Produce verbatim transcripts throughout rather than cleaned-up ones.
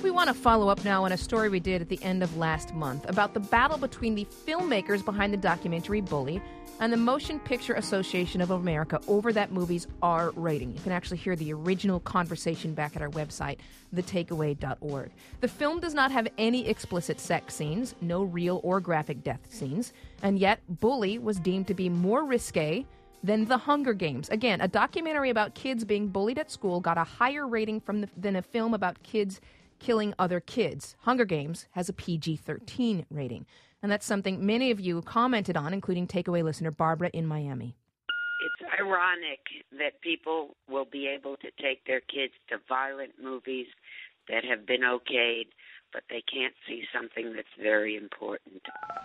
we want to follow up now on a story we did at the end of last month about the battle between the filmmakers behind the documentary Bully and the Motion Picture Association of America over that movie's R rating. You can actually hear the original conversation back at our website, the takeaway dot org. The film does not have any explicit sex scenes, no real or graphic death scenes, and yet Bully was deemed to be more risque than The Hunger Games. Again, a documentary about kids being bullied at school got a higher rating from the, than a film about kids killing other kids. Hunger Games has a P G thirteen rating. And that's something many of you commented on, including takeaway listener Barbara in Miami. It's ironic that people will be able to take their kids to violent movies that have been okayed, but they can't see something that's very important.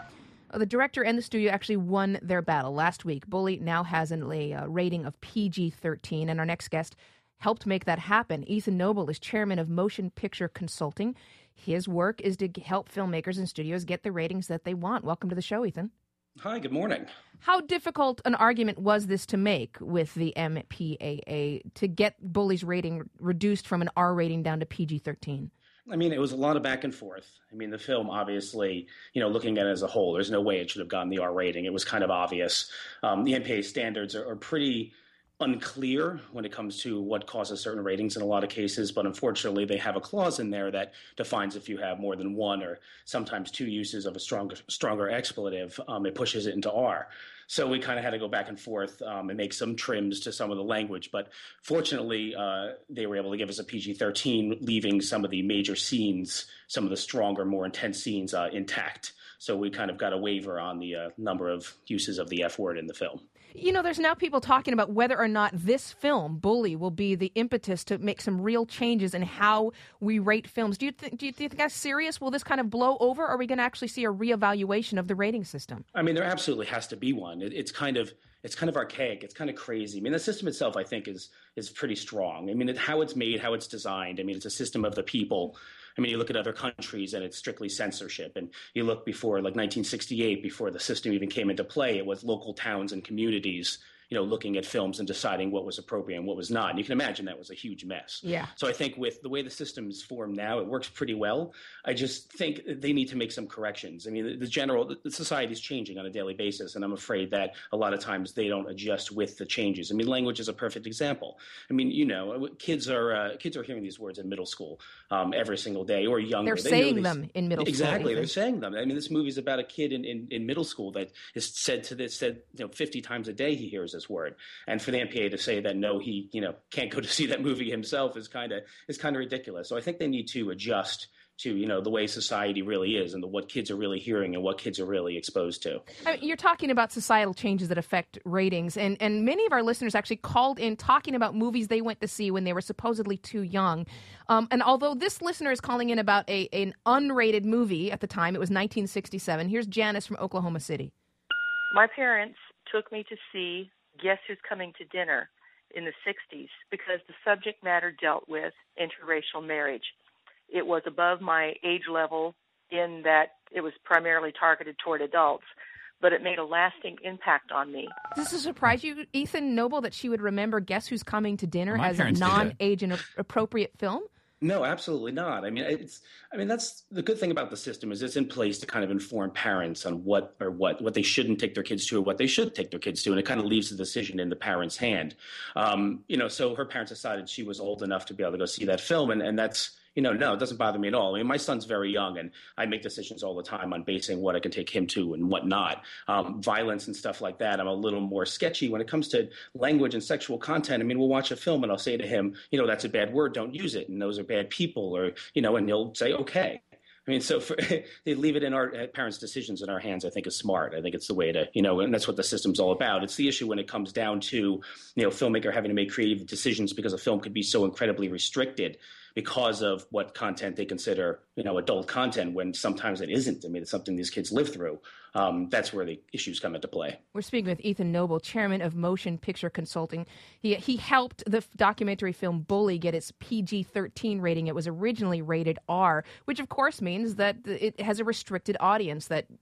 The director and the studio actually won their battle last week. Bully now has a uh, rating of P G thirteen, and our next guest helped make that happen. Ethan Noble is chairman of Motion Picture Consulting. His work is to help filmmakers and studios get the ratings that they want. Welcome to the show, Ethan. Hi, good morning. How difficult an argument was this to make with the M P A A to get Bully's rating reduced from an R rating down to P G thirteen? I mean, it was a lot of back and forth. I mean, the film, obviously, you know, looking at it as a whole, there's no way it should have gotten the R rating. It was kind of obvious. Um, the M P A standards are, are pretty unclear when it comes to what causes certain ratings in a lot of cases, but unfortunately they have a clause in there that defines if you have more than one or sometimes two uses of a stronger stronger expletive, um, it pushes it into R. So we kind of had to go back and forth um, and make some trims to some of the language, but fortunately uh, they were able to give us a P G thirteen, leaving some of the major scenes, some of the stronger, more intense scenes uh, intact. So we kind of got a waiver on the uh, number of uses of the F word in the film. You know, there's now people talking about whether or not this film, Bully, will be the impetus to make some real changes in how we rate films. Do you, th- do you think that's serious? Will this kind of blow over, or are we going to actually see a reevaluation of the rating system? I mean, there absolutely has to be one. It, it's kind of it's kind of archaic. It's kind of crazy. I mean, the system itself, I think, is is pretty strong. I mean, it, how it's made, how it's designed. I mean, it's a system of the people. I mean, you look at other countries and it's strictly censorship. And you look before, like nineteen sixty-eight, before the system even came into play, it was local towns and communities, you know, looking at films and deciding what was appropriate and what was not. And you can imagine that was a huge mess. Yeah. So I think with the way the system is formed now, it works pretty well. I just think they need to make some corrections. I mean, the, the general, the society is changing on a daily basis, and I'm afraid that a lot of times they don't adjust with the changes. I mean, language is a perfect example. I mean, you know, kids are uh, kids are hearing these words in middle school um, every single day or younger. They're they saying these, them in middle exactly, school. Exactly, they're saying them. I mean, this movie is about a kid in, in, in middle school that is said to this, said you know, fifty times a day he hears this word. And for the M P A to say that no, he you know can't go to see that movie himself is kind of is kind of ridiculous. So I think they need to adjust to you know the way society really is and the, what kids are really hearing and what kids are really exposed to. I mean, you're talking about societal changes that affect ratings, and and many of our listeners actually called in talking about movies they went to see when they were supposedly too young. Um, and although this listener is calling in about a an unrated movie at the time, it was nineteen sixty-seven. Here's Janice from Oklahoma City. My parents took me to see Guess Who's Coming to Dinner in the sixties because the subject matter dealt with interracial marriage. It was above my age level in that it was primarily targeted toward adults, but it made a lasting impact on me. Does this surprise you, Ethan Noble, that she would remember Guess Who's Coming to Dinner well, as a non-age and appropriate film? No, absolutely not. I mean, it's. I mean, that's the good thing about the system is it's in place to kind of inform parents on what or what what they shouldn't take their kids to or what they should take their kids to, and it kind of leaves the decision in the parents' hand. Um, you know, so her parents decided she was old enough to be able to go see that film, and, and that's. You know, no, it doesn't bother me at all. I mean, my son's very young, and I make decisions all the time on basing what I can take him to and what not. Um, violence and stuff like that, I'm a little more sketchy. When it comes to language and sexual content, I mean, we'll watch a film, and I'll say to him, you know, that's a bad word, don't use it, and those are bad people, or, you know, and he'll say, okay. I mean, so for, they leave it in our uh, parents' decisions in our hands, I think is smart. I think it's the way to, you know, and that's what the system's all about. It's the issue when it comes down to, you know, filmmaker having to make creative decisions because a film could be so incredibly restricted because of what content they consider, you know, adult content, when sometimes it isn't. I mean, it's something these kids live through. Um, that's where the issues come into play. We're speaking with Ethan Noble, chairman of Motion Picture Consulting. He he helped the documentary film Bully get its P G thirteen rating. It was originally rated R, which of course means that it has a restricted audience, that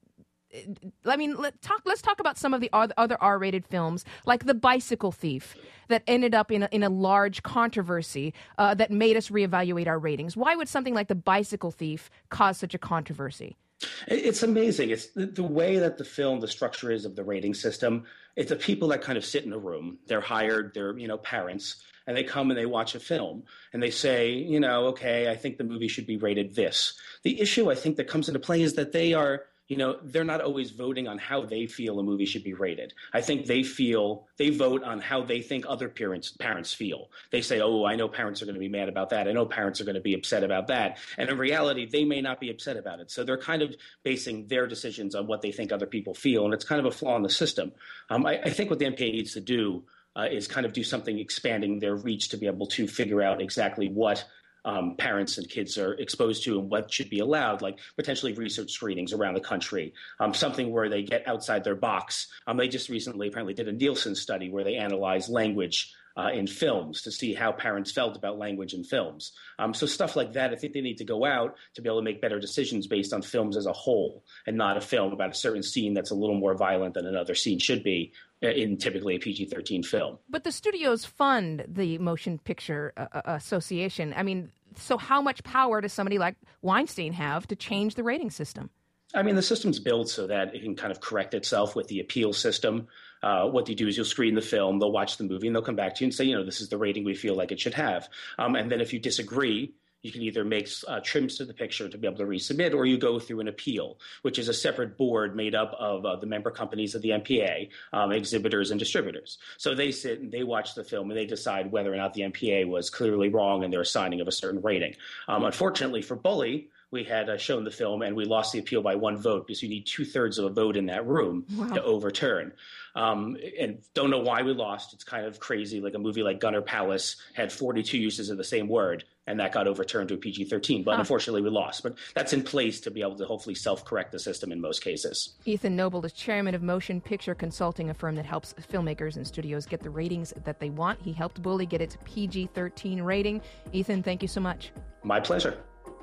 I mean, let talk. Let's talk about some of the other R-rated films, like The Bicycle Thief, that ended up in a, in a large controversy uh, that made us reevaluate our ratings. Why would something like The Bicycle Thief cause such a controversy? It's amazing. It's the, the way that the film, the structure is of the rating system. It's the people that kind of sit in a room. They're hired. They're, you know, parents. And they come and they watch a film and they say, you know, okay, I think the movie should be rated this. The issue I think that comes into play is that they are, you know, they're not always voting on how they feel a movie should be rated. I think they feel, they vote on how they think other parents parents feel. They say, oh, I know parents are going to be mad about that. I know parents are going to be upset about that. And in reality, they may not be upset about it. So they're kind of basing their decisions on what they think other people feel. And it's kind of a flaw in the system. Um, I, I think what the M P A needs to do uh, is kind of do something expanding their reach to be able to figure out exactly what Um, parents and kids are exposed to and what should be allowed, like potentially research screenings around the country, um, something where they get outside their box. Um, they just recently apparently did a Nielsen study where they analyzed language uh, in films to see how parents felt about language in films. Um, so stuff like that, I think they need to go out to be able to make better decisions based on films as a whole and not a film about a certain scene that's a little more violent than another scene should be in typically a P G thirteen film. But the studios fund the Motion Picture uh, Association. I mean, so how much power does somebody like Weinstein have to change the rating system? I mean, the system's built so that it can kind of correct itself with the appeal system. Uh, what you do is you'll screen the film, they'll watch the movie, and they'll come back to you and say, you know, this is the rating we feel like it should have. Um, and then if you disagree, you can either make uh, trims to the picture to be able to resubmit, or you go through an appeal, which is a separate board made up of uh, the member companies of the M P A, um, exhibitors and distributors. So they sit and they watch the film and they decide whether or not the M P A was clearly wrong in their assigning of a certain rating. Um, unfortunately for Bully, we had uh, shown the film and we lost the appeal by one vote because you need two thirds of a vote in that room wow. to overturn. Um, and don't know why we lost. It's kind of crazy. Like a movie like Gunner Palace had forty-two uses of the same word, and that got overturned to a P G thirteen. But huh. unfortunately, we lost. But that's in place to be able to hopefully self-correct the system in most cases. Ethan Noble is chairman of Motion Picture Consulting, a firm that helps filmmakers and studios get the ratings that they want. He helped Bully get its P G thirteen rating. Ethan, thank you so much. My pleasure.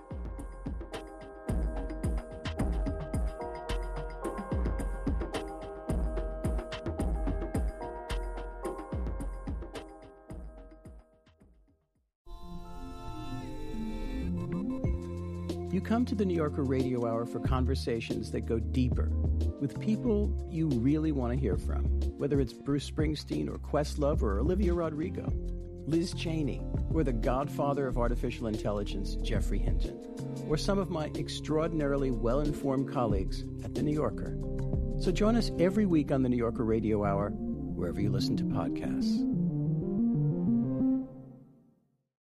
You come to the New Yorker Radio Hour for conversations that go deeper with people you really want to hear from, whether it's Bruce Springsteen or Questlove or Olivia Rodrigo, Liz Cheney, or the godfather of artificial intelligence, Geoffrey Hinton, or some of my extraordinarily well-informed colleagues at The New Yorker. So join us every week on the New Yorker Radio Hour, wherever you listen to podcasts.